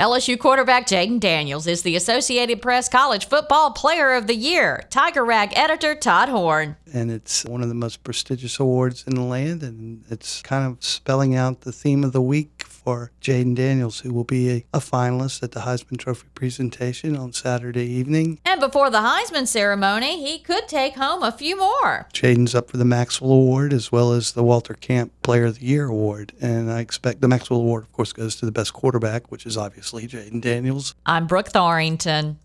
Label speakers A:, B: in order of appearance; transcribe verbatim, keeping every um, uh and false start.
A: L S U quarterback Jayden Daniels is the Associated Press College Football Player of the Year. Tiger Rag editor Todd Horn.
B: And it's one of the most prestigious awards in the land, and it's kind of spelling out the theme of the week for Jayden Daniels, who will be a, a finalist at the Heisman Trophy presentation on Saturday evening.
A: And before the Heisman ceremony, he could take home a few more.
B: Jayden's up for the Maxwell Award as well as the Walter Camp Player of the Year Award, and I expect the Maxwell Award, of course, goes to the best quarterback, which is obviously Jayden Daniels.
A: I'm Brooke Thorington.